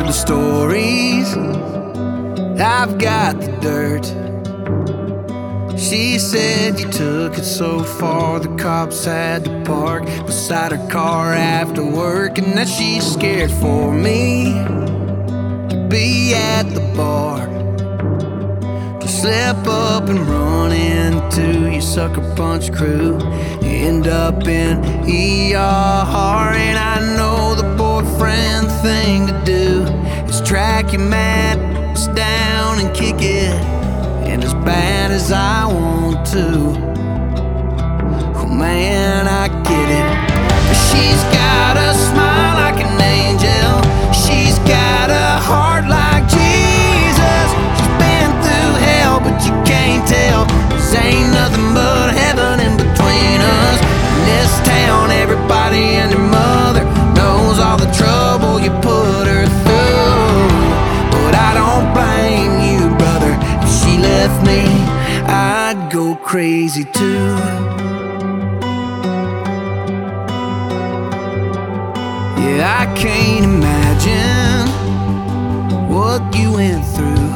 the stories, I've got the dirt. She said you took it so far the cops had to park beside her car after work, and that she's scared for me to be at the bar, to slip up and run into your sucker punch crew, end up in ER. And I know the boyfriend thing to do is track your madness down and kick it, and as bad as I want to, oh man, I get it. She's got a smile like an angel, she's got a heart like Jesus. She's been through hell, but you can't tell, 'cause ain't nothing but heaven in between us. In this town, everybody and their mother knows all the trouble you put her through. But I don't blame you, brother. If she left me, I'd go crazy too. Yeah, I can't imagine what you went through,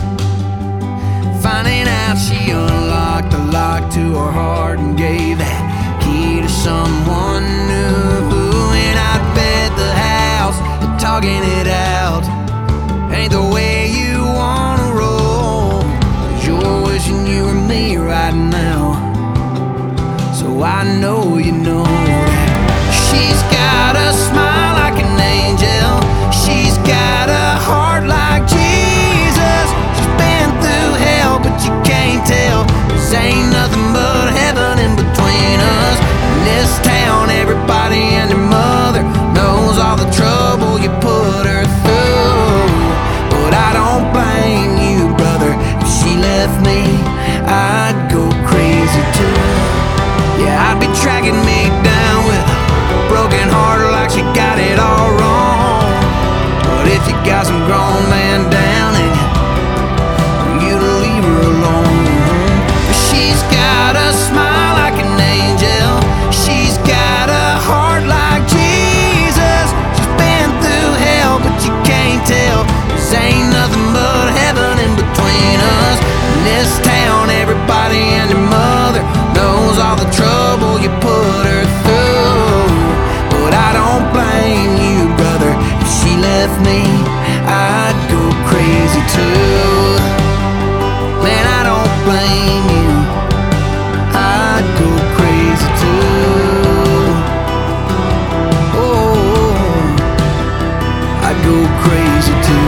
finding out she unlocked the lock to her heart and gave that key to someone new. And I bet the house, talking it out, ain't the way you wanna roll, 'cause you're wishing you were me right now. So I know you know that she's got a smile like an angel, she's got a heart like Jesus. She's been through hell, but you can't tell, 'cause ain't nothing but heaven in between us. In this town, everybody and their mother knows all the trouble you put her through. But I don't blame you, brother. If she left me, I'd go crazy too. Yeah, I'd be tracking me down with a broken heart like she got it all wrong. But if you got some grown man down and you'd leave her alone. She's got a smile like an angel, she's got a heart like Jesus. She's been through hell, but you can't tell, 'cause ain't nothing but heaven in between us. In this town, everybody and their mother knows all the trouble you put her through. But I don't blame you, brother. If she left me, I'd go crazy too. Man, I don't blame you, I'd go crazy too. Oh, I'd go crazy too.